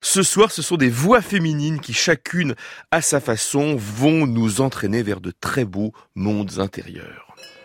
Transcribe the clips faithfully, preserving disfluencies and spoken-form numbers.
Ce soir, ce sont des voix féminines qui, chacune à sa façon, vont nous entraîner vers de très beaux mondes intérieurs.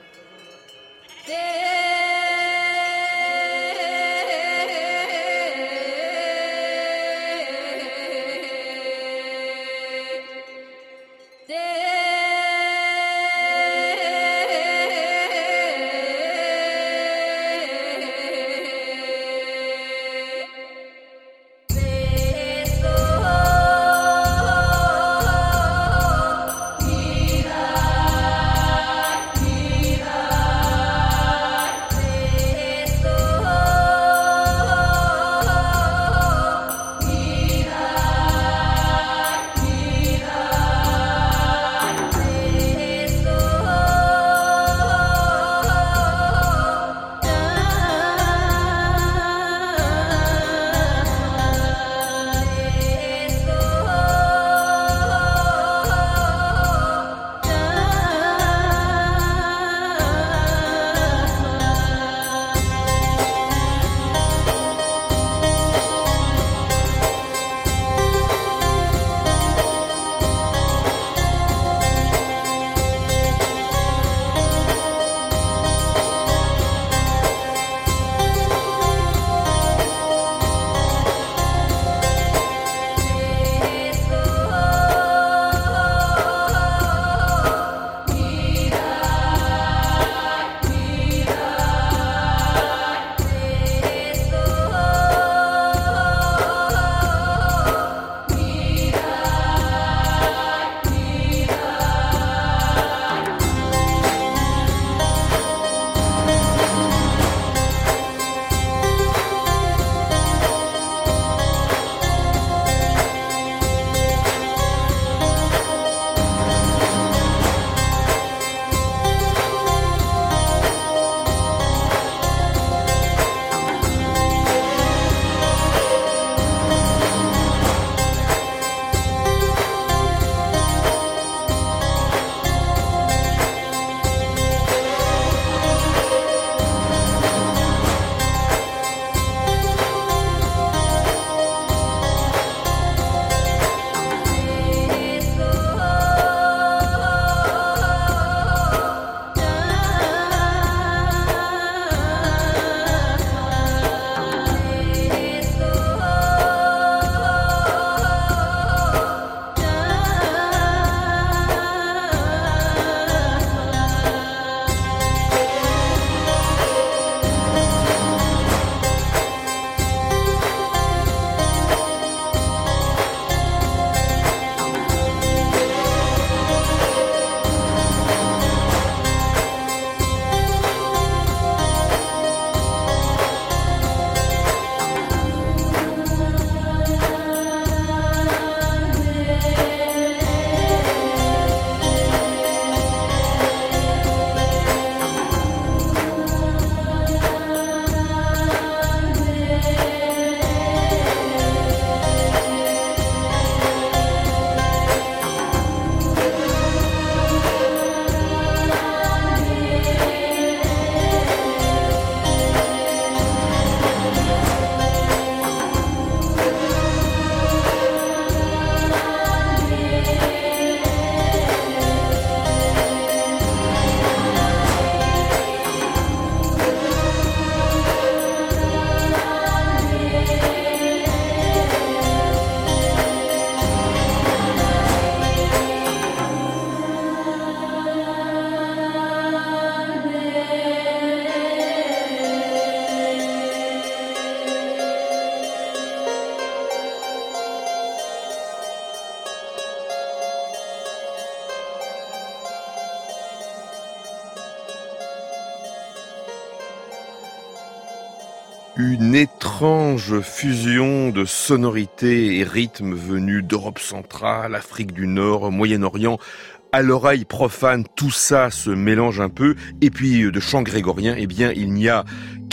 Une étrange fusion de sonorités et rythmes venus d'Europe centrale, Afrique du Nord, Moyen-Orient. À l'oreille profane, tout ça se mélange un peu. Et puis, de chant grégorien, eh bien, il n'y a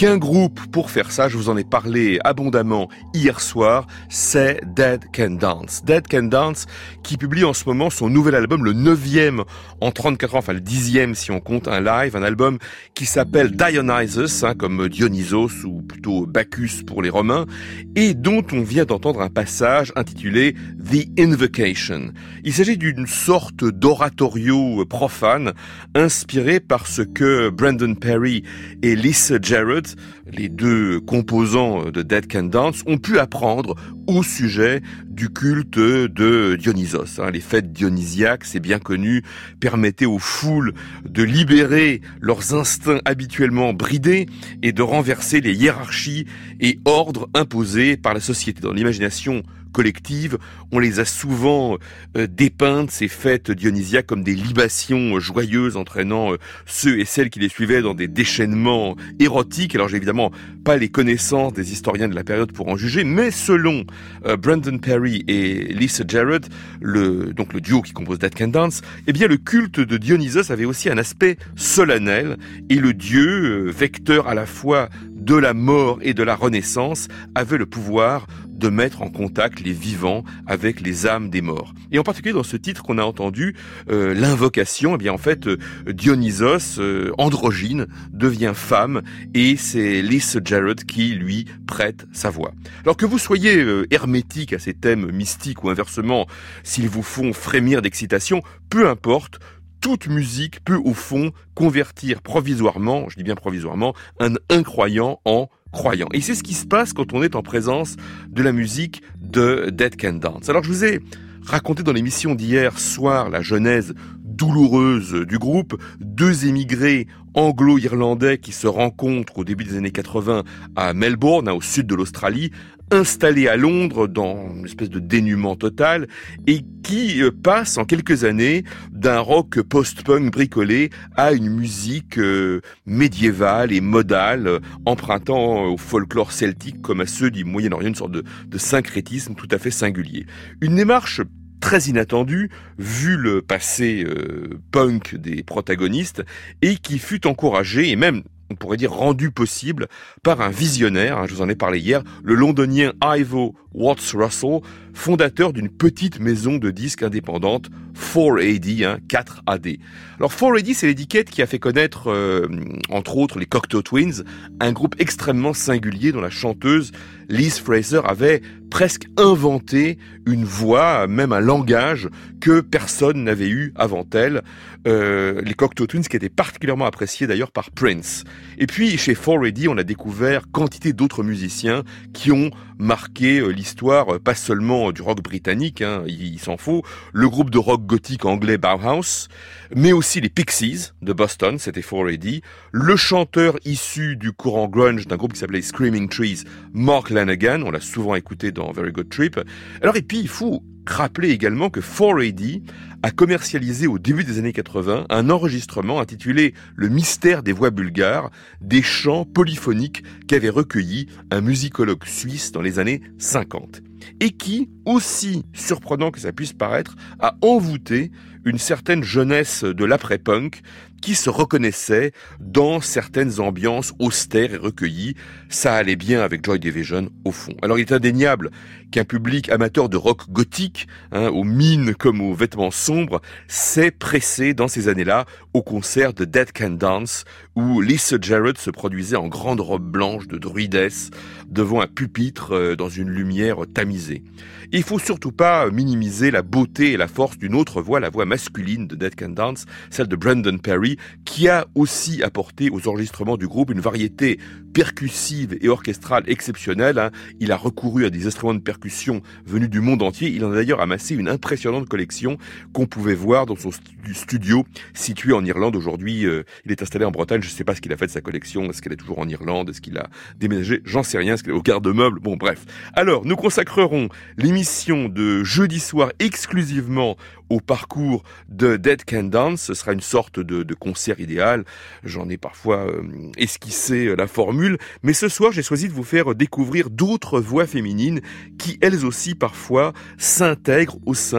qu'un groupe pour faire ça, je vous en ai parlé abondamment hier soir, c'est Dead Can Dance. Dead Can Dance qui publie en ce moment son nouvel album, le neuvième en trente-quatre ans, enfin le dixième si on compte un live, un album qui s'appelle Dionysus, hein, comme Dionysos ou plutôt Bacchus pour les Romains, et dont on vient d'entendre un passage intitulé The Invocation. Il s'agit d'une sorte d'oratorio profane inspiré par ce que Brendan Perry et Lisa Jarrett, les deux composants de Dead Can Dance, ont pu apprendre au sujet du culte de Dionysos. Les fêtes dionysiaques, c'est bien connu, permettaient aux foules de libérer leurs instincts habituellement bridés et de renverser les hiérarchies et ordres imposés par la société. Dans l'imagination collective, on les a souvent euh, dépeintes, ces fêtes dionysiaques, comme des libations joyeuses entraînant euh, ceux et celles qui les suivaient dans des déchaînements érotiques. Alors j'ai évidemment pas les connaissances des historiens de la période pour en juger, mais selon euh, Brendan Perry et Lisa Jarrett, le, donc le duo qui compose Dead Can Dance, eh bien le culte de Dionysos avait aussi un aspect solennel, et le dieu, euh, vecteur à la fois de la mort et de la renaissance, avait le pouvoir de mettre en contact les vivants avec les âmes des morts. Et en particulier dans ce titre qu'on a entendu, euh, l'invocation, eh bien en fait euh, Dionysos, euh, androgyne, devient femme, et c'est Lisa Jarrett qui lui prête sa voix. Alors que vous soyez euh, hermétique à ces thèmes mystiques ou inversement, s'ils vous font frémir d'excitation, peu importe, toute musique peut au fond convertir provisoirement, je dis bien provisoirement, un incroyant en croyant. Et c'est ce qui se passe quand on est en présence de la musique de Dead Can Dance. Alors je vous ai raconté dans l'émission d'hier soir la genèse douloureuse du groupe, deux émigrés anglo-irlandais qui se rencontrent au début des années quatre-vingts à Melbourne, au sud de l'Australie, installés à Londres dans une espèce de dénuement total, et qui passent en quelques années d'un rock post-punk bricolé à une musique euh, médiévale et modale, euh, empruntant au folklore celtique comme à ceux du Moyen-Orient, une sorte de, de syncrétisme tout à fait singulier. Une démarche très inattendue, vu le passé euh, punk des protagonistes, et qui fut encouragée et même, on pourrait dire, rendu possible par un visionnaire, hein, je vous en ai parlé hier, le londonien Ivo Watts Russell, fondateur d'une petite maison de disques indépendante, quatre A D, hein, quatre A D. Alors quatre A D, c'est l'étiquette qui a fait connaître, euh, entre autres, les Cocteau Twins, un groupe extrêmement singulier dont la chanteuse Liz Fraser avait presque inventé une voix, même un langage que personne n'avait eu avant elle. Euh, les Cocteau Twins qui étaient particulièrement appréciés d'ailleurs par Prince. Et puis chez quatre A D, on a découvert quantité d'autres musiciens qui ont marqué euh, l'histoire, euh, pas seulement du rock britannique, hein, il, il s'en faut, le groupe de rock gothique anglais Bauhaus, mais aussi les Pixies de Boston, c'était quatre A D, le chanteur issu du courant grunge d'un groupe qui s'appelait Screaming Trees, Mark Lanegan, on l'a souvent écouté dans Very Good Trip. Alors et puis il faut rappeler également que quatre A D a commercialisé au début des années quatre-vingts un enregistrement intitulé « Le mystère des voix bulgares », des chants polyphoniques qu'avait recueillis un musicologue suisse dans les années cinquante. Et qui, aussi surprenant que ça puisse paraître, a envoûté une certaine jeunesse de l'après-punk qui se reconnaissait dans certaines ambiances austères et recueillies. Ça allait bien avec Joy Division au fond. Alors il est indéniable qu'un public amateur de rock gothique, hein, aux mines comme aux vêtements sombres, s'est pressé dans ces années-là au concert de Dead Can Dance, où Lisa Jarrett se produisait en grande robe blanche de druidesse devant un pupitre euh, dans une lumière tamisée. Et il faut surtout pas minimiser la beauté et la force d'une autre voix, la voix masculine de Dead Can Dance, celle de Brendan Perry, qui a aussi apporté aux enregistrements du groupe une variété percussive et orchestrale exceptionnelle. Hein. Il a recouru à des instruments de percussion venus du monde entier. Il en a d'ailleurs amassé une impressionnante collection qu'on pouvait voir dans son studio situé en Irlande. Aujourd'hui, euh, il est installé en Bretagne. Je ne sais pas ce qu'il a fait de sa collection. Est-ce qu'elle est toujours en Irlande? Est-ce qu'il a déménagé? J'en sais rien. Est-ce qu'il est au garde-meuble? Bon, bref. Alors, nous consacrerons l'émission de jeudi soir exclusivement au parcours de Dead Can Dance. Ce sera une sorte de, de concert idéal. J'en ai parfois euh, esquissé la formule. Mais ce soir, j'ai choisi de vous faire découvrir d'autres voix féminines qui, elles aussi, parfois, s'intègrent au sein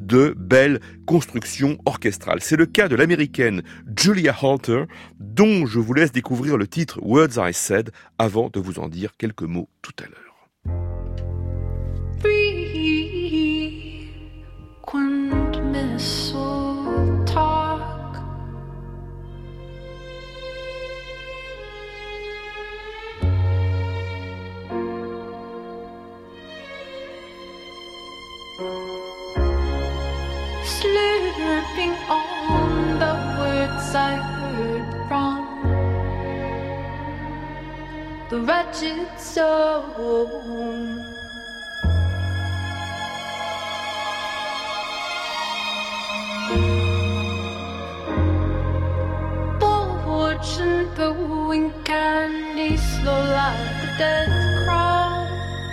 de belles constructions orchestrales. C'est le cas de l'américaine Julia Holter, dont je vous laisse découvrir le titre Words I Said avant de vous en dire quelques mots tout à l'heure. Frequent missile talk, slurping on the words I heard from the wretched soul. Fortune booing candy slow like a death crown.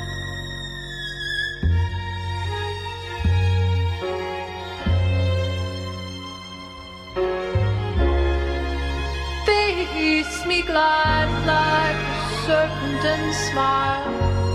Face me glide like a serpent and smile.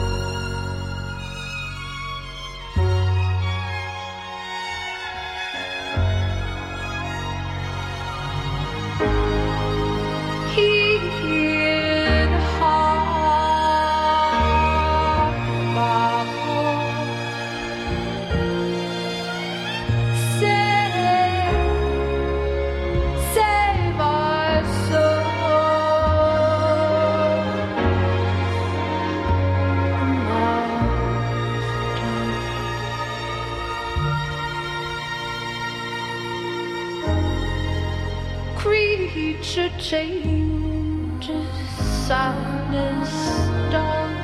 Creature changes, sadness does.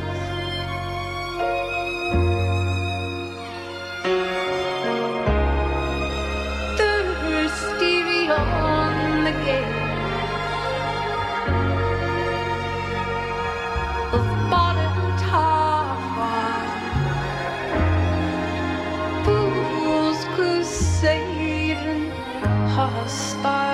Thirsty beyond the gate of bottom tide, fools crusade and hostile.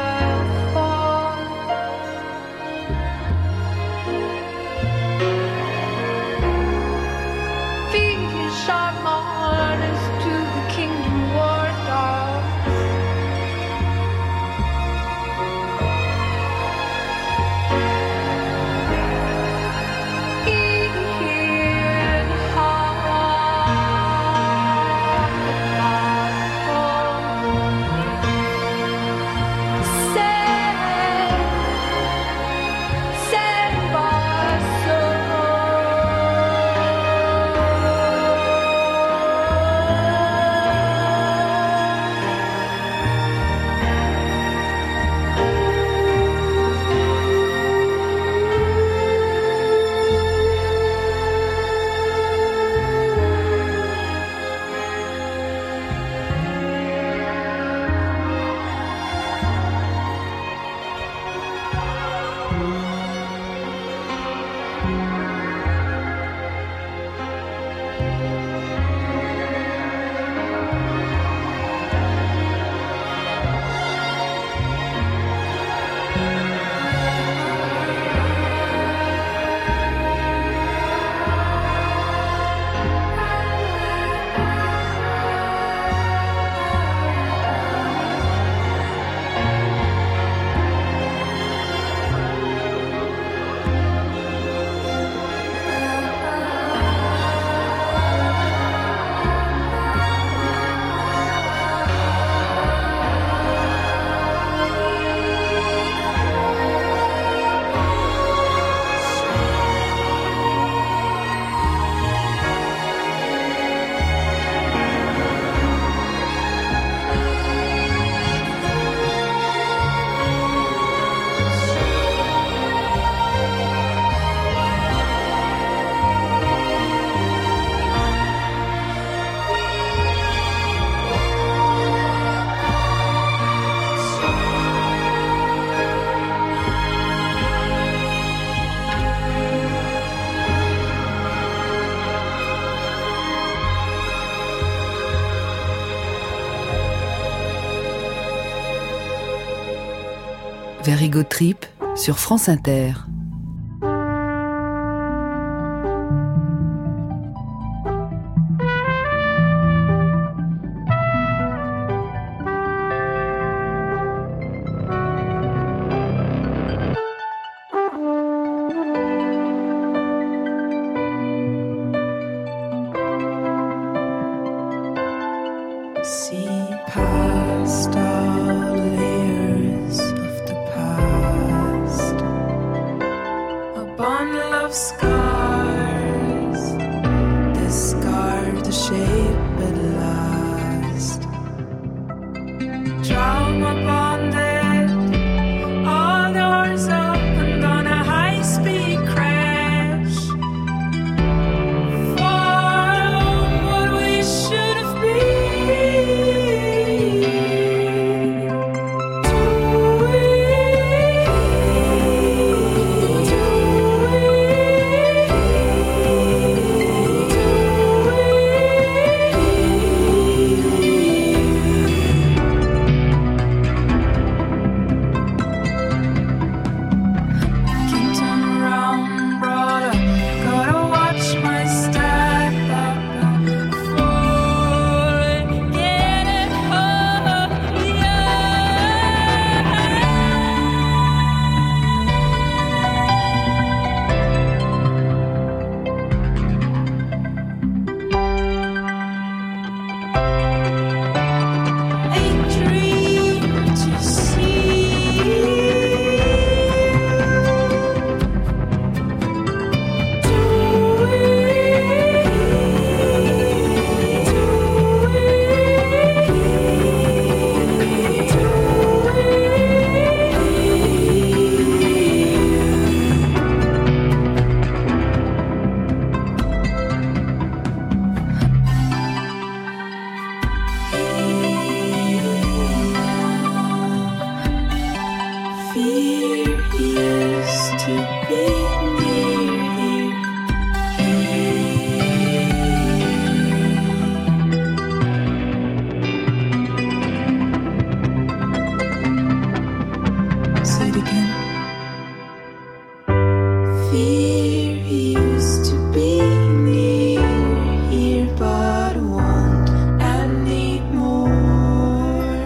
Vers Ego Trip sur France Inter. see past all layers of the past, a bundle of scars, discard the shape at last. Trauma bonded, all doors opened on a high-speed crash. For what we should have been. Do we? Do we? Can turn around, brother. Gotta watch my step before I get it home. A dream to see. Do we? Do we? Do Fear used to be near here. Say it again. Fear used to be near here, but won't anymore.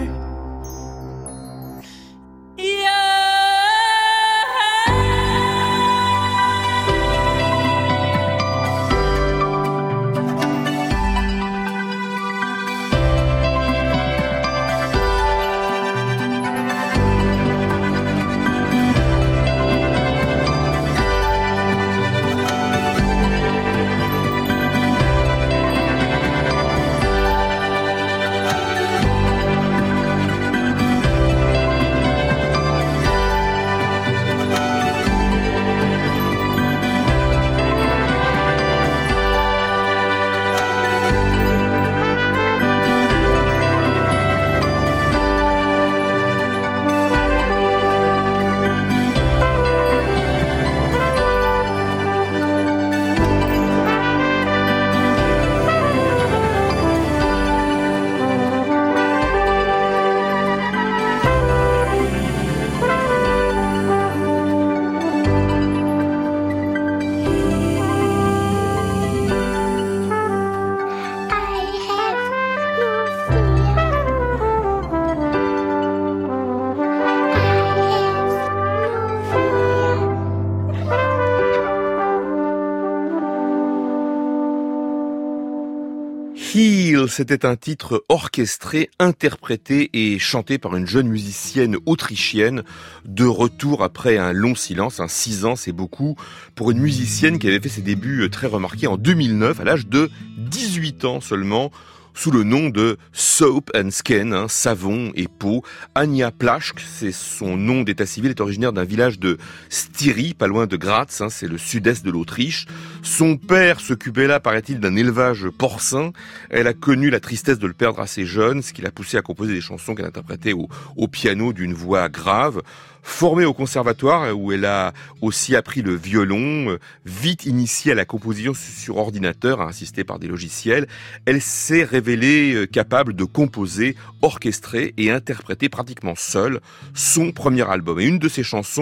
Heal, c'était un titre orchestré, interprété et chanté par une jeune musicienne autrichienne, de retour après un long silence, un six ans, c'est beaucoup, pour une musicienne qui avait fait ses débuts très remarqués en deux mille neuf, à l'âge de dix-huit ans seulement, sous le nom de Soap and Skin, hein, savon et peau. Anja Plaschke, c'est son nom d'état civil, est originaire d'un village de Styrie, pas loin de Graz, hein, c'est le sud-est de l'Autriche. Son père s'occupait là, paraît-il, d'un élevage porcin. Elle a connu la tristesse de le perdre assez jeune, ce qui l'a poussé à composer des chansons qu'elle interprétait au, au piano d'une voix grave. Formée au conservatoire, où elle a aussi appris le violon, vite initiée à la composition sur ordinateur, assistée par des logiciels, elle s'est révélée capable de composer, orchestrer et interpréter pratiquement seule son premier album. Et une de ses chansons,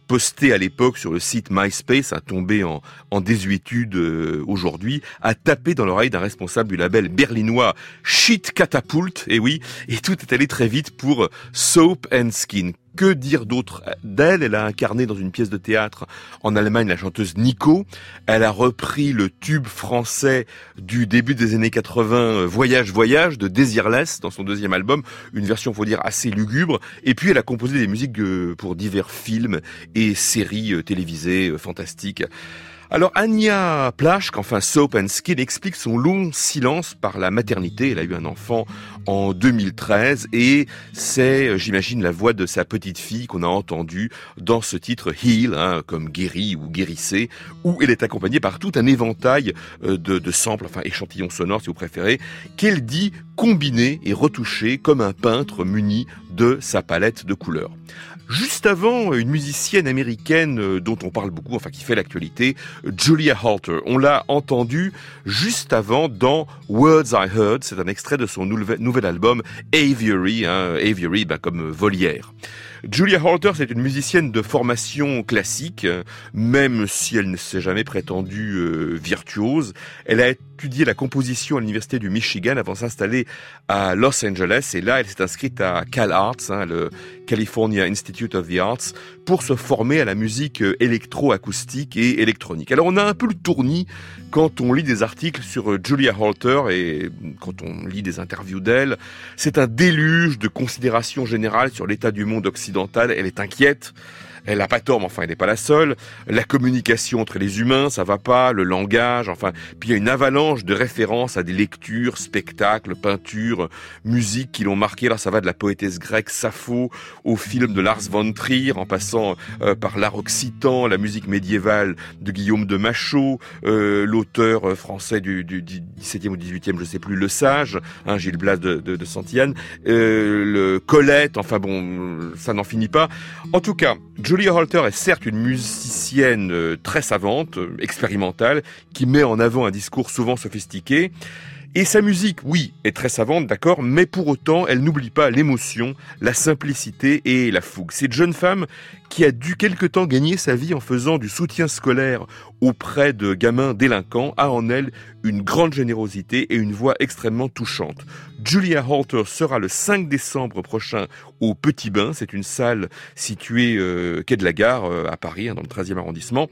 posté à l'époque sur le site MySpace, a tombé en, en désuétude euh, aujourd'hui, a tapé dans l'oreille d'un responsable du label berlinois Shit Catapult, et oui, et tout est allé très vite pour Soap and Skin. Que dire d'autre d'elle? Elle a incarné dans une pièce de théâtre en Allemagne la chanteuse Nico. Elle a repris le tube français du début des années quatre-vingts, Voyage, Voyage, de Desireless, dans son deuxième album. Une version, faut dire, assez lugubre. Et puis, elle a composé des musiques pour divers films et séries télévisées fantastiques. Alors Anya Plaschke, enfin Soap and Skin, explique son long silence par la maternité. Elle a eu un enfant en deux mille treize et c'est, j'imagine, la voix de sa petite fille qu'on a entendue dans ce titre Heal, hein, comme guéri ou guérissez, où elle est accompagnée par tout un éventail de, de samples, enfin échantillons sonores si vous préférez, qu'elle dit combiner et retoucher comme un peintre muni de sa palette de couleurs. Juste avant, une musicienne américaine dont on parle beaucoup, enfin qui fait l'actualité, Julia Holter. On l'a entendue juste avant dans Words I Heard. C'est un extrait de son nouvel, nouvel album Aviary, hein, Aviary bah, comme volière. Julia Holter, c'est une musicienne de formation classique, même si elle ne s'est jamais prétendue euh, virtuose. Elle a étudié la composition à l'université du Michigan avant de s'installer à Los Angeles. Et là, elle s'est inscrite à CalArts, hein, le California Institute of the Arts, pour se former à la musique électro-acoustique et électronique. Alors, on a un peu le tournis quand on lit des articles sur Julia Holter et quand on lit des interviews d'elle. C'est un déluge de considérations générales sur l'état du monde occidental. Elle est inquiète. Elle n'a pas tort, mais enfin, elle n'est pas la seule. La communication entre les humains, ça va pas. Le langage, enfin. Puis il y a une avalanche de références à des lectures, spectacles, peintures, musiques qui l'ont marqué. Alors ça va de la poétesse grecque Sappho au film de Lars von Trier, en passant euh, par l'art occitan, la musique médiévale de Guillaume de Machaut, euh, l'auteur français du, du, du dix-septième ou dix-huitième, je sais plus, Le Sage, hein, Gilles Blas de, de, de Santillane, euh, le Colette, enfin bon, ça n'en finit pas. En tout cas, Julia Holter est certes une musicienne euh, très savante, euh, expérimentale, qui met en avant un discours souvent sophistiqué. Et sa musique, oui, est très savante, d'accord, mais pour autant, elle n'oublie pas l'émotion, la simplicité et la fougue. Cette jeune femme qui a dû quelque temps gagner sa vie en faisant du soutien scolaire auprès de gamins délinquants, a en elle une grande générosité et une voix extrêmement touchante. Julia Holter sera le cinq décembre prochain au Petit Bain, c'est une salle située euh, quai de la Gare euh, à Paris, hein, dans le treizième arrondissement.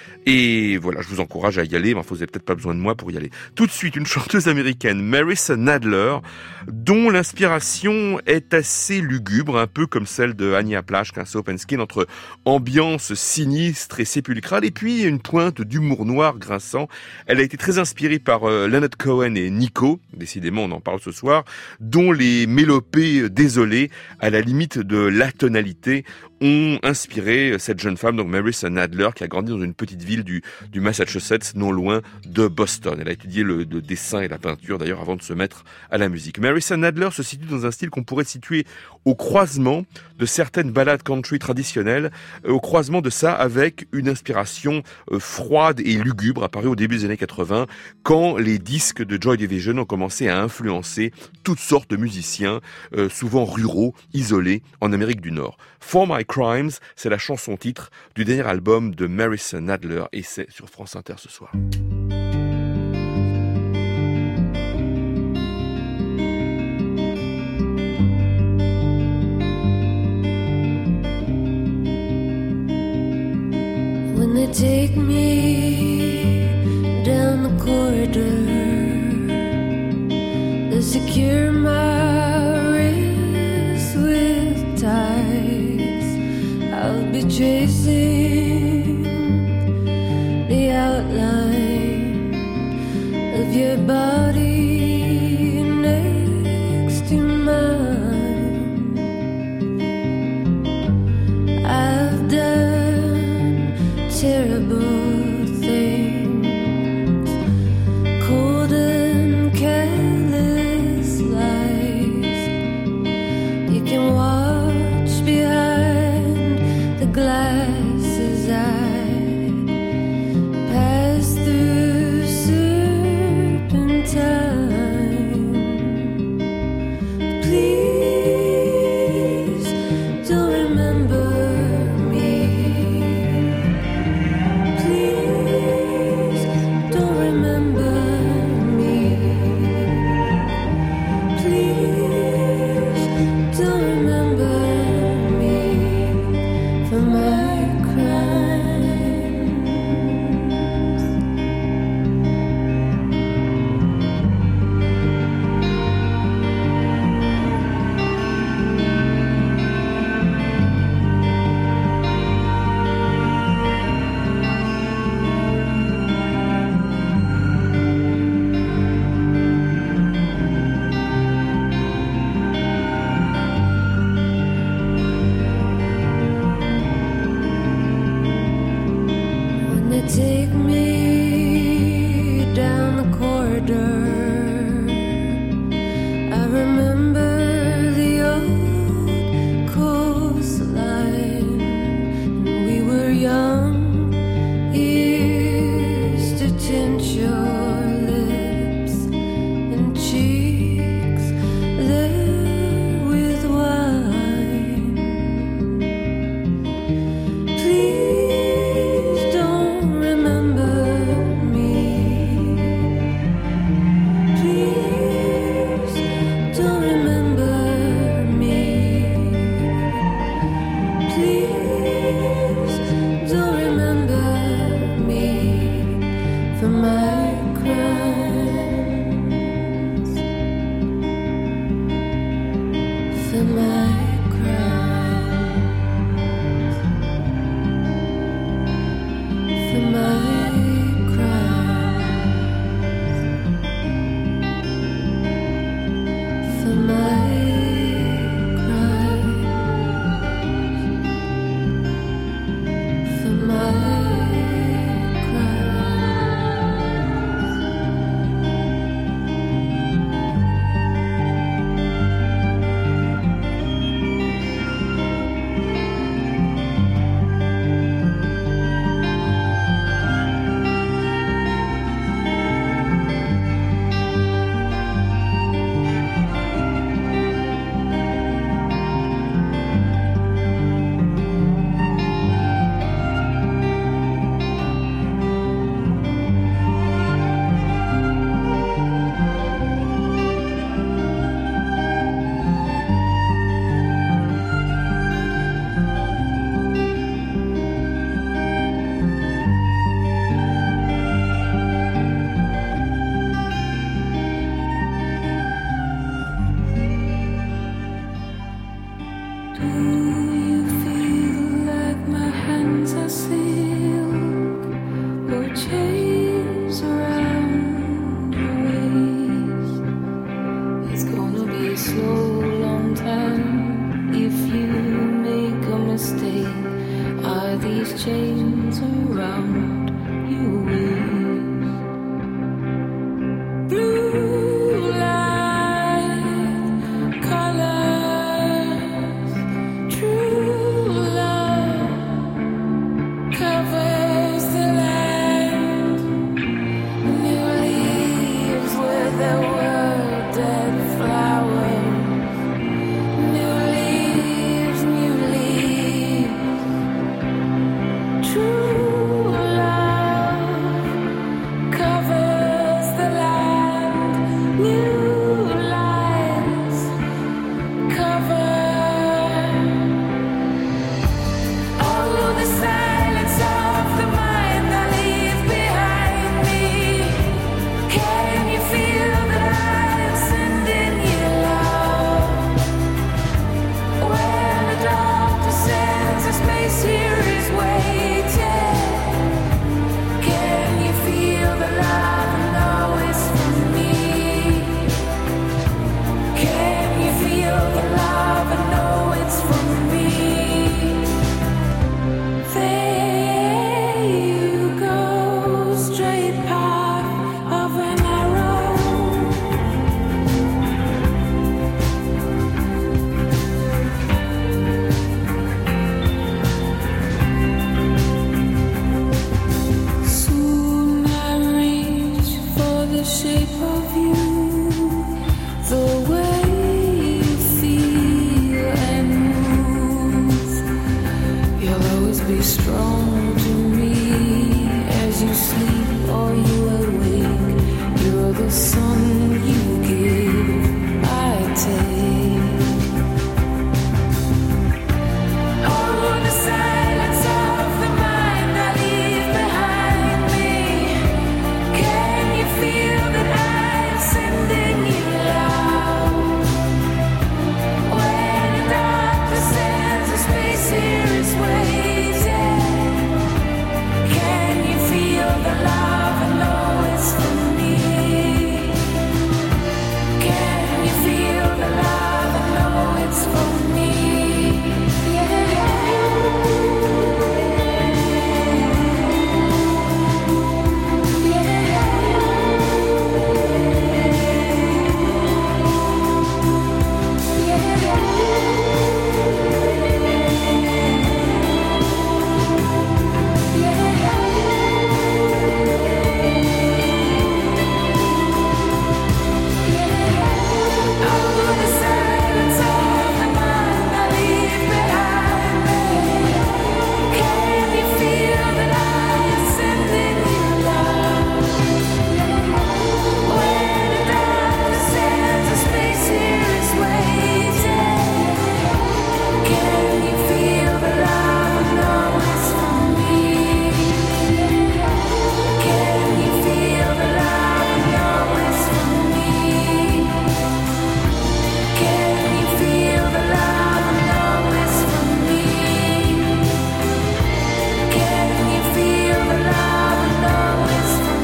Et voilà, je vous encourage à y aller, mais vous n'avez peut-être pas besoin de moi pour y aller. Tout de suite, une chanteuse américaine, Marissa Nadler, dont l'inspiration est assez lugubre, un peu comme celle de Anya Plaschke, un Soap and Skin, entre ambiance sinistre et sépulcrale, et puis une pointe d'humour noir grinçant. Elle a été très inspirée par euh, Leonard Cohen et Nico, décidément on en parle ce soir, dont les mélopées désolées, à la limite de l'atonalité, ont inspiré cette jeune femme, donc Marissa Nadler, qui a grandi dans une petite ville du, du Massachusetts, non loin de Boston. Elle a étudié le, le dessin et la peinture, d'ailleurs, avant de se mettre à la musique. Marissa Nadler se situe dans un style qu'on pourrait situer au croisement de certaines ballades country traditionnelles, au croisement de ça avec une inspiration euh, froide et lugubre apparue au début des années quatre-vingts, quand les disques de Joy Division ont commencé à influencer toutes sortes de musiciens, euh, souvent ruraux, isolés, en Amérique du Nord. For My Crimes, c'est la chanson-titre du dernier album de Marissa Nadler, et c'est sur France Inter ce soir. When they take me down the corridor, they secure my wrist with ties. I'll be tracing the outline of your body next to mine. I've done terrible things, cold and careless lies. You can watch behind the glass a slow, long time. If you make a mistake, are these chains around your waist? Blue light, colors, true love covers the land. New leaves where there were dead flowers. New leaves, new leaves. True love covers the land. New lights cover. Oh, the silence of the mind I leave behind me. Can you feel that I'm sending you love? When the doctor sends a space here is waiting. Can you feel the love and know it's from me? Can you feel the love and know it's from me? There you go, straight path of an arrow. Soon I reach for the shape of you, the way you feel and move. You'll always be strong to me as you sleep or you awake. You're the sun you give, I take. Oh, the silence of the mind I leave behind me. Can you feel that I'm sending you love? When a doctor sends a space here is waiting. Can you feel the love and know it's from me? Can you feel the love and know it's from me? Yeah. Oh, the silence of the mind I leave behind me. Can you feel that I'm sending you love? When a doctor sends a space here is waiting. Can you feel the love and know it's from me? Can you feel the love and know it's from me? Can you feel the love and know it's from me? Can you feel the love and know it's from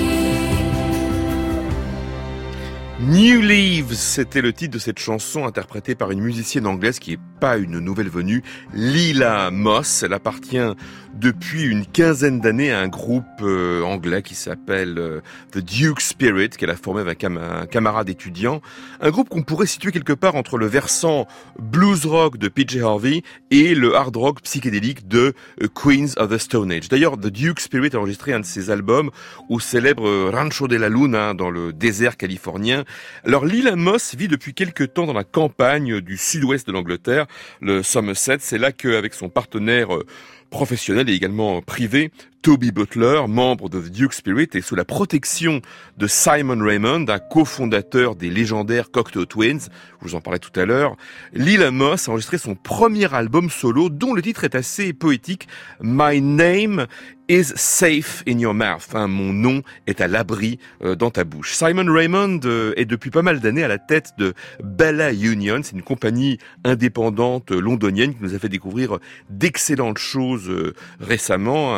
me? New Leaves, c'était le titre de cette chanson interprétée par une musicienne anglaise qui est pas une nouvelle venue, Lila Moss. Elle appartient depuis une quinzaine d'années à un groupe euh, anglais qui s'appelle euh, The Duke Spirit, qu'elle a formé avec un, un camarade étudiant. Un groupe qu'on pourrait situer quelque part entre le versant blues rock de P J Harvey et le hard rock psychédélique de euh, Queens of the Stone Age. D'ailleurs, The Duke Spirit a enregistré un de ses albums au célèbre Rancho de la Luna, dans le désert californien. Alors Lila Moss vit depuis quelque temps dans la campagne du sud-ouest de l'Angleterre, le Somerset. C'est là qu'avec son partenaire euh, professionnel et également privé, Toby Butler, membre de The Duke Spirit et sous la protection de Simon Raymond, un cofondateur des légendaires Cocteau Twins, je vous en parlais tout à l'heure, Lila Moss a enregistré son premier album solo dont le titre est assez poétique, My Name is Safe in Your Mouth, enfin, mon nom est à l'abri euh, dans ta bouche. Simon Raymond euh, est depuis pas mal d'années à la tête de Bella Union, c'est une compagnie indépendante londonienne qui nous a fait découvrir d'excellentes choses euh, récemment. Le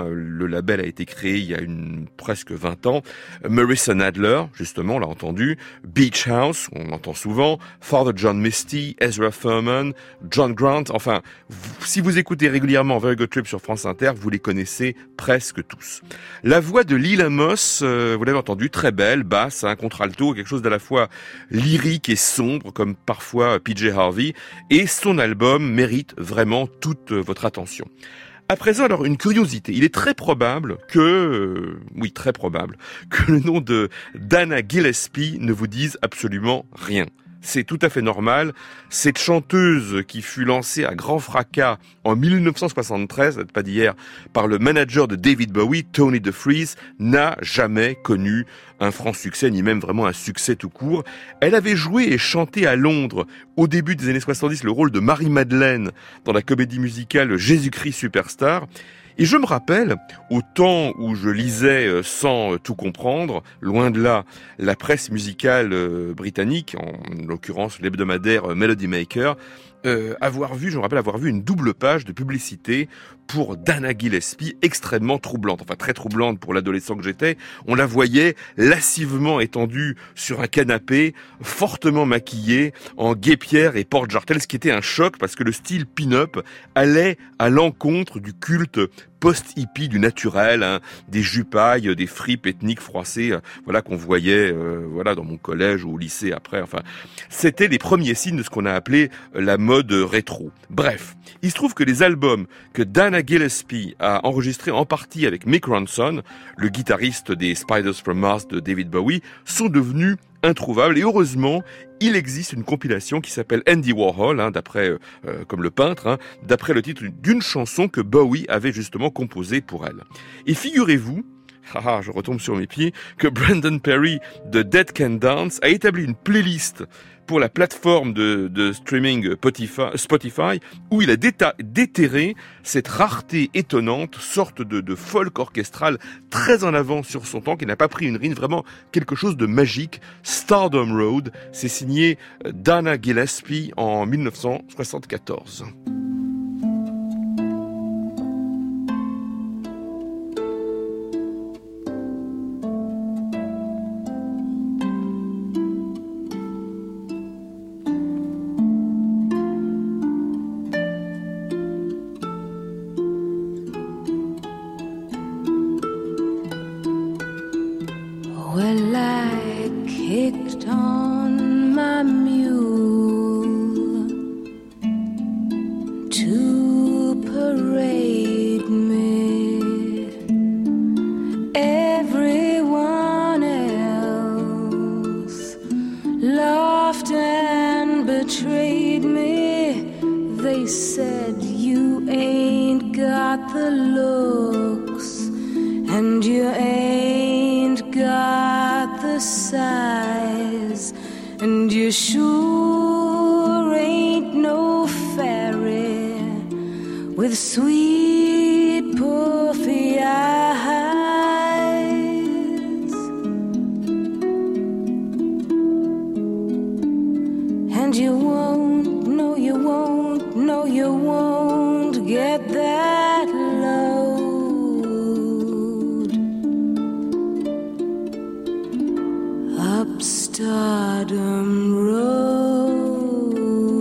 label a été créé il y a une, presque vingt ans. Marissa Nadler, justement, on l'a entendu. Beach House, on l'entend souvent. Father John Misty, Ezra Furman, John Grant. Enfin, vous, si vous écoutez régulièrement Very Good Trip sur France Inter, vous les connaissez presque tous. La voix de Lil Amos, euh, vous l'avez entendu, très belle, basse, un contralto, quelque chose d'à la fois lyrique et sombre, comme parfois P J Harvey. Et son album mérite vraiment toute votre attention. À présent, alors, une curiosité. Il est très probable que, euh, oui, très probable, que le nom de Dana Gillespie ne vous dise absolument rien. C'est tout à fait normal. Cette chanteuse qui fut lancée à grand fracas en mille neuf cent soixante-treize, pas d'hier, par le manager de David Bowie, Tony DeFries, n'a jamais connu un franc succès, ni même vraiment un succès tout court. Elle avait joué et chanté à Londres, au début des années soixante-dix, le rôle de Marie-Madeleine dans la comédie musicale Jésus-Christ Superstar. Et je me rappelle, au temps où je lisais sans tout comprendre, loin de là, la presse musicale britannique, en l'occurrence l'hebdomadaire Melody Maker, euh, avoir vu, je me rappelle avoir vu une double page de publicité pour Dana Gillespie, extrêmement troublante, enfin très troublante pour l'adolescent que j'étais. On la voyait lascivement étendue sur un canapé, fortement maquillée, en guêpière et porte-jartelle, ce qui était un choc parce que le style pin-up allait à l'encontre du culte post-hippie du naturel, hein, des jupailles, des fripes ethniques froissées, euh, voilà qu'on voyait, euh, voilà dans mon collège ou au lycée après. Enfin, c'était les premiers signes de ce qu'on a appelé la mode rétro. Bref, il se trouve que les albums que Dana Gillespie a enregistrés en partie avec Mick Ronson, le guitariste des Spiders from Mars de David Bowie, sont devenus introuvables. Et heureusement, il existe une compilation qui s'appelle Andy Warhol, hein, d'après, euh, comme le peintre, hein, d'après le titre d'une chanson que Bowie avait justement composée pour elle. Et figurez-vous, haha, je retombe sur mes pieds, que Brendan Perry de Dead Can Dance a établi une playlist pour la plateforme de, de streaming Spotify, où il a déta- déterré cette rareté étonnante, sorte de, de folk orchestral très en avant sur son temps, qui n'a pas pris une rime, vraiment quelque chose de magique. Stardom Road, c'est signé Dana Gillespie en mille neuf cent soixante-quatorze. Well, I kicked on my mule to parade me. Everyone else laughed and betrayed me. They said, you ain't got the looks, and you ain't got the size, and you sure ain't no fairy with sweet puffy eyes. And you won't, no you won't, no you won't get that load up Stardom Road.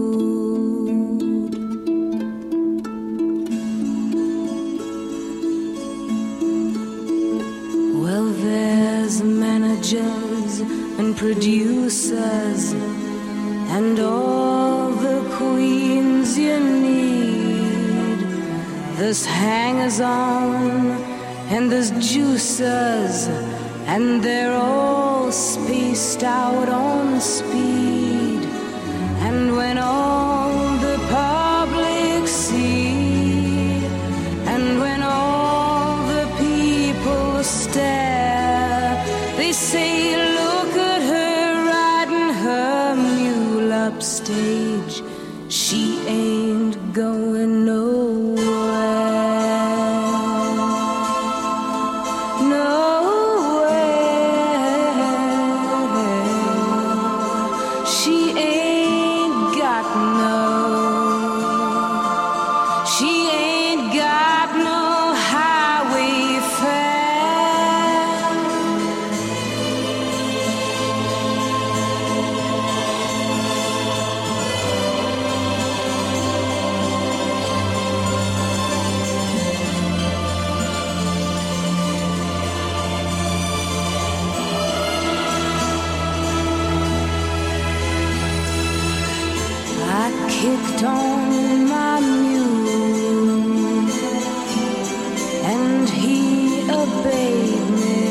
Well, there's managers and producers and all the queens you need. There's hangers-on and there's juicers, and they're all spaced out on speed. And when all the public see, and when all the people stare, they say, look at her riding her mule upstage. She ain't going nowhere. She ain't got no, she ain't got no highway kicked on my mule, and he obeyed me.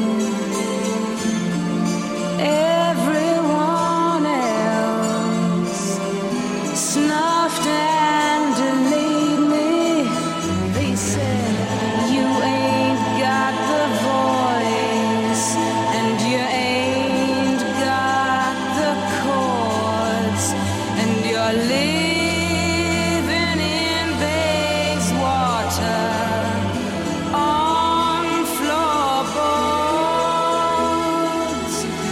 Everyone else snuffed and delayed me. They said, you ain't got the voice, and you ain't got the chords, and you're living in Bayswater on floorboards.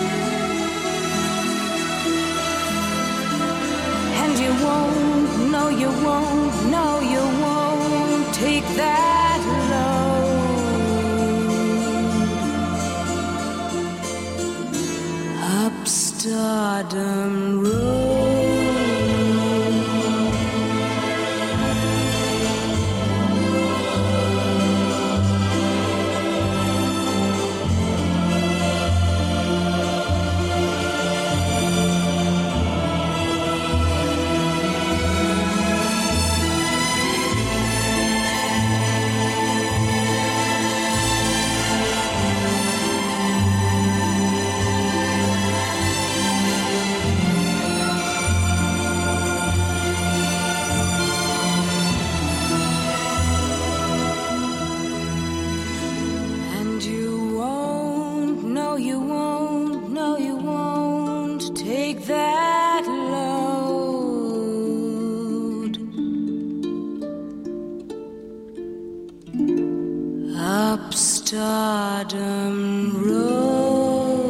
And you won't, no you won't, no you won't take that load up Stardom Road. And you won't, no you won't, no you won't take that load up Stardom Road.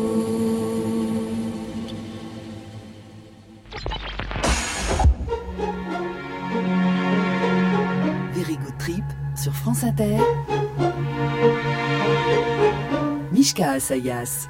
Very Good Trip sur France Inter. Mishka Asayas.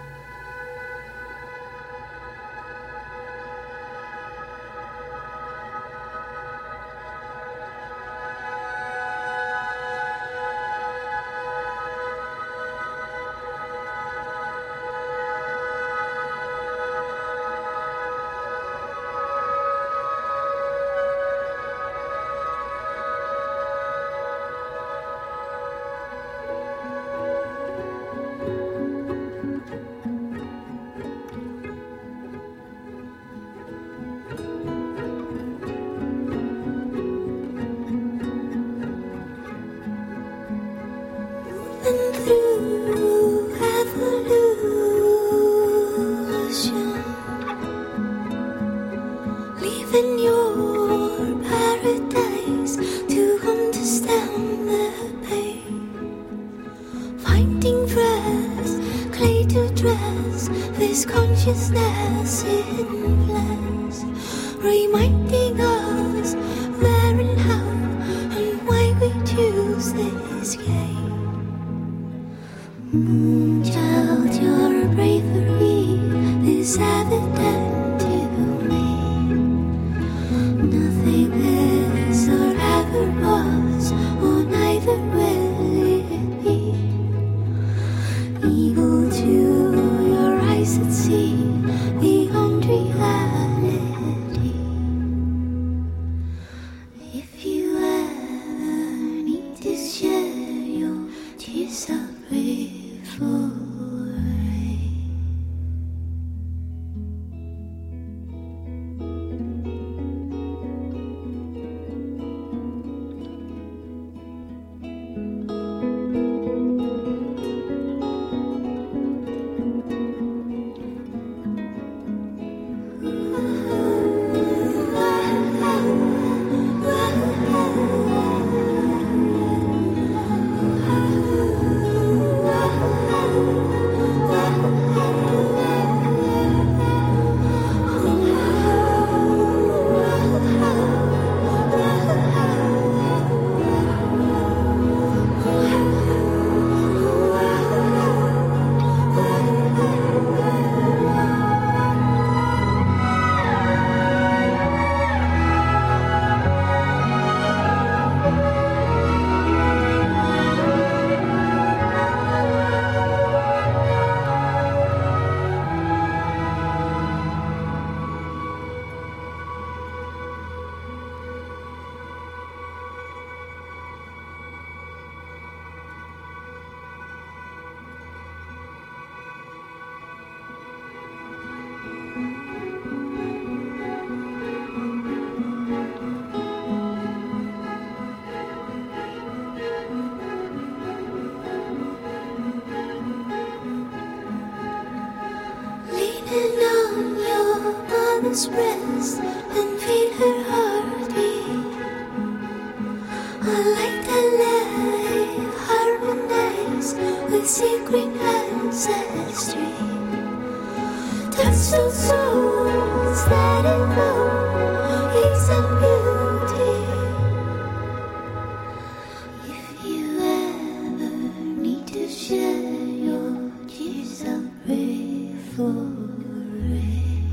And through evolution, leaving your paradise to understand the pain, finding dress, clay to dress this consciousness in flesh, reminding us where and how and why we choose this game. Child, your bravery is evident to me. Nothing is or ever was, or neither will it be. Evil to your eyes that see beyond reality. woman's breast and feel her heartbeat. I like to live harmonized with secret ancestry. Touch those souls that evoke peace and beauty. If you ever need to share your tears, I'll pray for rain.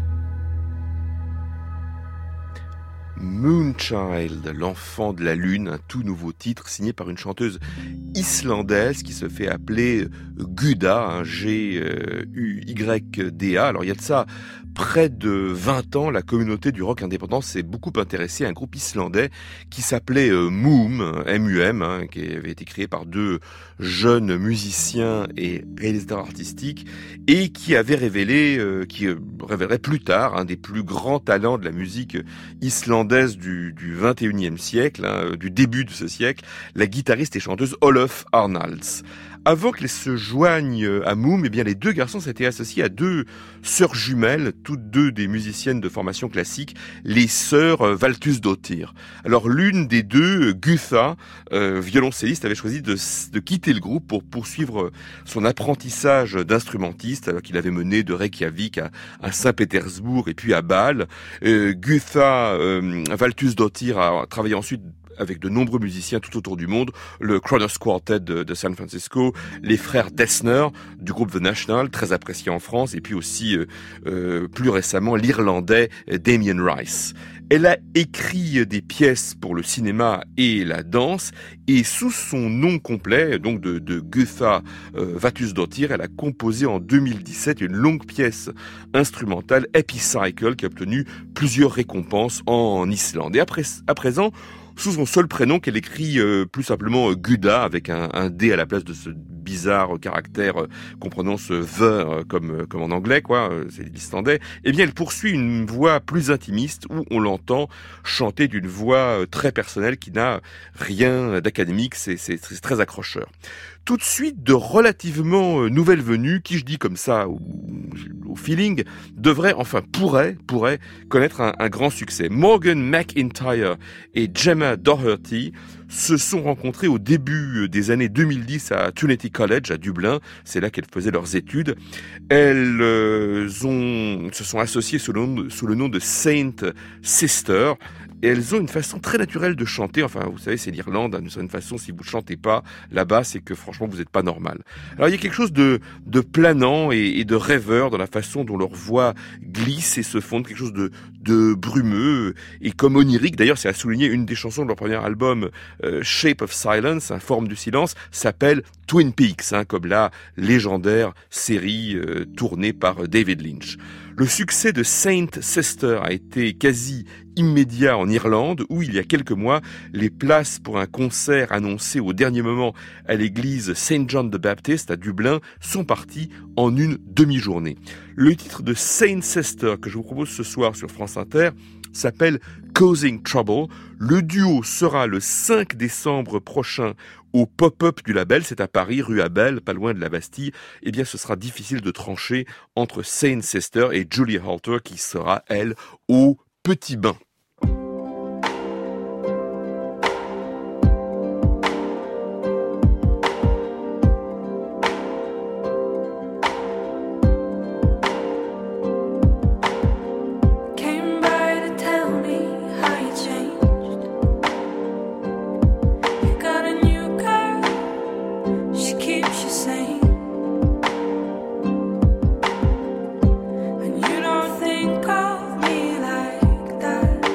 Moonchild, l'enfant de la lune, un tout nouveau titre signé par une chanteuse islandaise qui se fait appeler Guda, un G U Y D A. Alors il y a de ça près de vingt ans, la communauté du rock indépendant s'est beaucoup intéressée à un groupe islandais qui s'appelait euh, Moom, M U M, hein, qui avait été créé par deux jeunes musiciens et réalisateurs artistiques et qui avait révélé, euh, qui euh, révélerait plus tard un des plus grands talents de la musique islandaise du, du vingt et unième siècle, hein, du début de ce siècle, la guitariste et chanteuse Olof Arnalds. Avant qu'ils se joignent à Moom, eh bien, les deux garçons s'étaient associés à deux sœurs jumelles, toutes deux des musiciennes de formation classique, les sœurs Valthusdóttir. Alors, l'une des deux, Gutha, euh, violoncelliste, avait choisi de, de quitter le groupe pour poursuivre son apprentissage d'instrumentiste, alors qu'il avait mené de Reykjavik à, à Saint-Pétersbourg et puis à Bâle. Euh, Gutha euh, Valthusdóttir a travaillé ensuite avec de nombreux musiciens tout autour du monde, le Kronos Quartet de, de San Francisco, les frères Dessner du groupe The National, très apprécié en France, et puis aussi euh, euh, plus récemment l'Irlandais Damien Rice. Elle a écrit des pièces pour le cinéma et la danse, et sous son nom complet, donc de, de Gutha euh, Valthusdóttir, elle a composé en deux mille dix-sept une longue pièce instrumentale, Epicycle, qui a obtenu plusieurs récompenses en Islande. Et après, à présent, sous son seul prénom qu'elle écrit euh, plus simplement euh, Guda avec un, un D à la place de ce bizarre caractère euh, comprenant ce the euh, comme euh, comme en anglais quoi, euh, c'est l'islandais. Eh bien, elle poursuit une voix plus intimiste où on l'entend chanter d'une voix euh, très personnelle qui n'a rien d'académique. C'est, c'est, c'est très accrocheur. Tout de suite, de relativement euh, nouvelles venues, qui je dis comme ça au, au feeling, devraient, enfin pourraient, pourraient connaître un, un grand succès. Morgan McIntyre et Gemma Doherty se sont rencontrés au début des années deux mille dix à Trinity College à Dublin. C'est là qu'elles faisaient leurs études. Elles euh, ont, se sont associées sous le nom, sous le nom de Saint Sister. Et elles ont une façon très naturelle de chanter. Enfin, vous savez, c'est l'Irlande, d'une certaine façon. Si vous chantez pas là-bas, c'est que franchement, vous n'êtes pas normal. Alors, il y a quelque chose de, de planant et, et de rêveur dans la façon dont leur voix glisse et se fonde, quelque chose de, de brumeux et comme onirique. D'ailleurs, c'est à souligner, une des chansons de leur premier album, euh, Shape of Silence, hein, Forme du silence, s'appelle Twin Peaks, hein, comme la légendaire série euh, tournée par David Lynch. Le succès de Saint Sister a été quasi immédiat en Irlande, où il y a quelques mois, les places pour un concert annoncé au dernier moment à l'église Saint John the Baptist à Dublin sont parties en une demi-journée. Le titre de Saint Sister que je vous propose ce soir sur France Inter s'appelle Causing Trouble. Le duo sera le cinq décembre prochain au pop-up du label, c'est à Paris, rue Abel, pas loin de la Bastille. Eh bien, ce sera difficile de trancher entre Saint Sister et Julie Halter, qui sera, elle, au Petit Bain. And you don't think of me like that.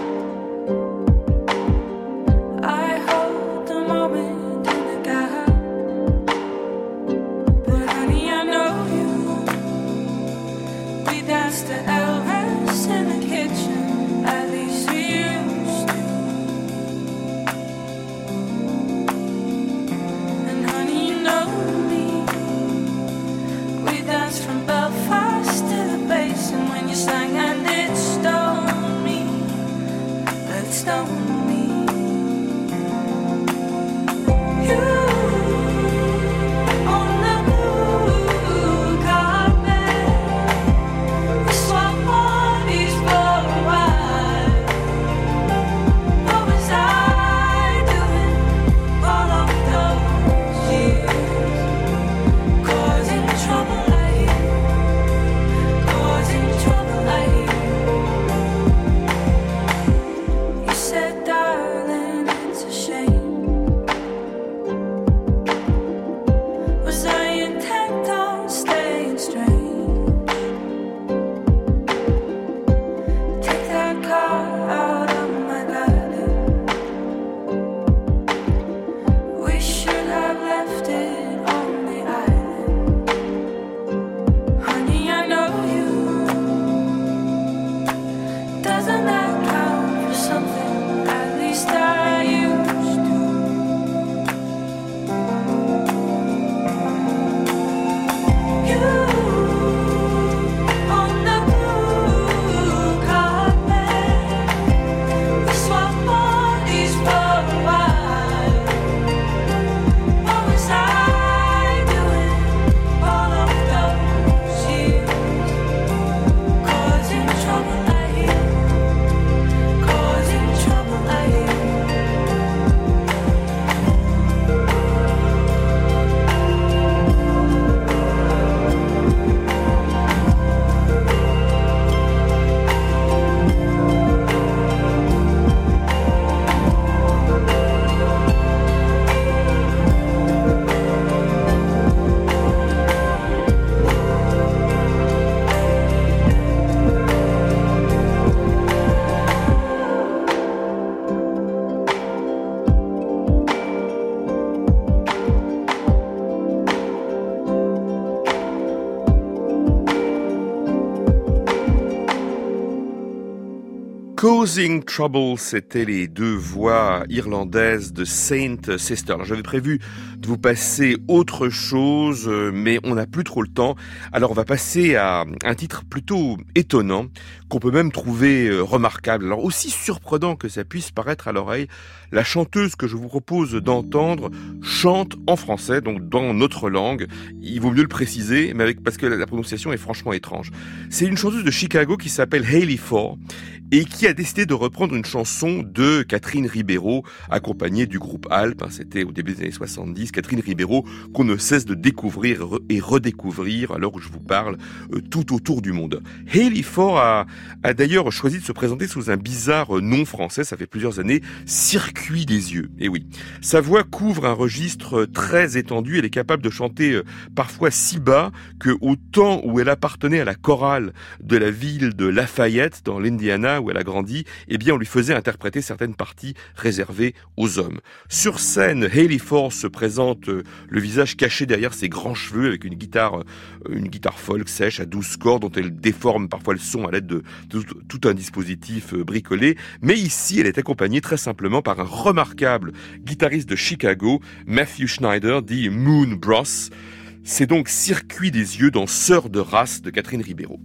Causing Trouble, c'était les deux voix irlandaises de Saint Sister. Alors, j'avais prévu de vous passer autre chose, mais on n'a plus trop le temps. Alors on va passer à un titre plutôt étonnant, qu'on peut même trouver remarquable. Alors aussi surprenant que ça puisse paraître à l'oreille, la chanteuse que je vous propose d'entendre chante en français, donc dans notre langue. Il vaut mieux le préciser, mais avec, parce que la prononciation est franchement étrange. C'est une chanteuse de Chicago qui s'appelle Hayley Ford et qui a décidé de reprendre une chanson de Catherine Ribeiro, accompagnée du groupe Alp. C'était au début des années soixante-dix. Catherine Ribeiro, qu'on ne cesse de découvrir et redécouvrir à l'heure où je vous parle, euh, tout autour du monde. Hayley Ford a, a d'ailleurs choisi de se présenter sous un bizarre nom français, ça fait plusieurs années, Circuit des yeux. Et oui, sa voix couvre un registre très étendu, elle est capable de chanter euh, parfois si bas que au temps où elle appartenait à la chorale de la ville de Lafayette, dans l'Indiana, où elle a grandi, eh bien on lui faisait interpréter certaines parties réservées aux hommes. Sur scène, Hayley Ford se présente euh, le visage caché derrière ses grands cheveux avec une guitare, euh, une guitare folk sèche à douze cordes dont elle déforme parfois le son à l'aide de, de, de tout un dispositif euh, bricolé. Mais ici, elle est accompagnée très simplement par un remarquable guitariste de Chicago, Matthew Schneider, dit Moon Bros. C'est donc Circuit des yeux dans Sœur de race de Catherine Ribeiro.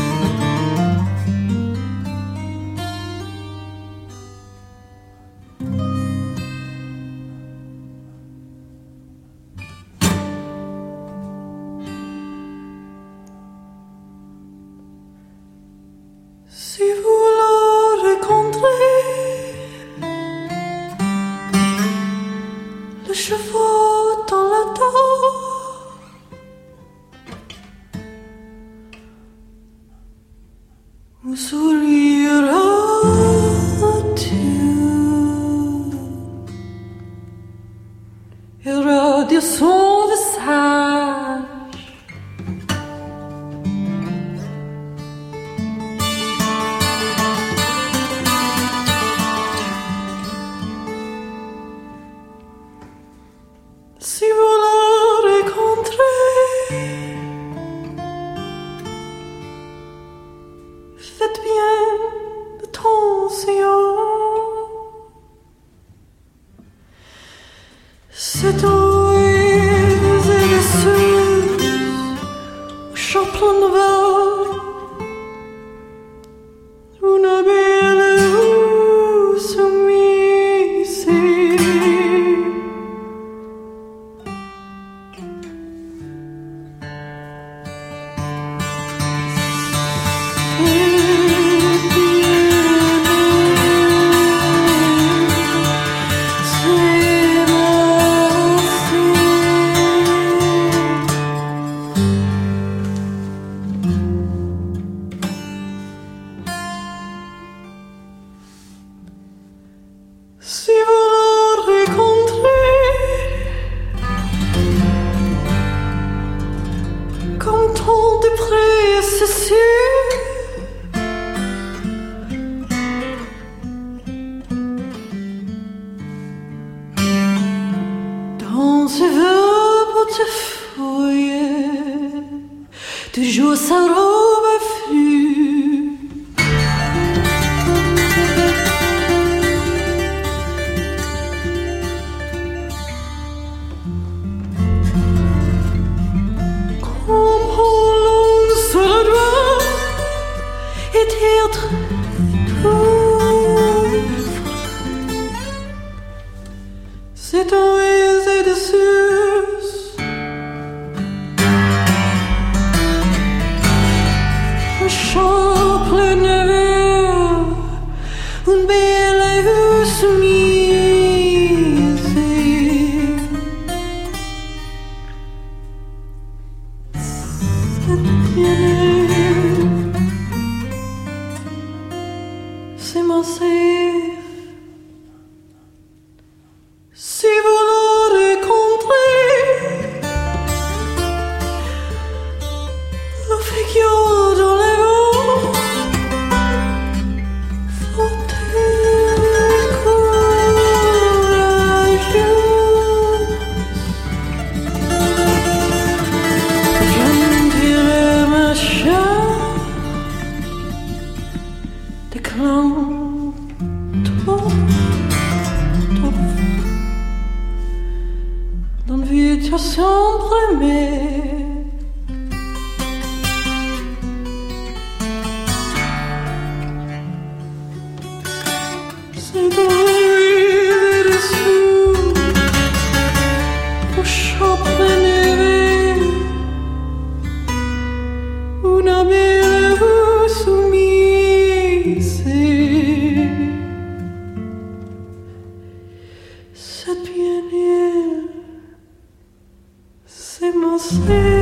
Si vous le rencontrez, le cheveu dans la dos, vous sourira-t-il? Il radie son visage. Si vous le rencontrez, faites bien attention. C'est où et les sources au Champlain Nouvelle, une belle ou soumise. Si vous le rencontrez, comme tant de près, c'est sûr. Dans ce vieux portefeuille, toujours sa robe à flux. Comprends-le sur le doigt et être tout. C'est un aisé de sus, un chant plein de une belle soumise. C'est mon safe. Si vous le rencontrez, la figure dans les vents, faut-il courageuse. Je me dirai ma chère, des clans trop, trop d'invitation aimée. C'est d'ouvrir les sous au Chopin-Neve. Una mille vous soumise. Cette pionnière, c'est mon sel.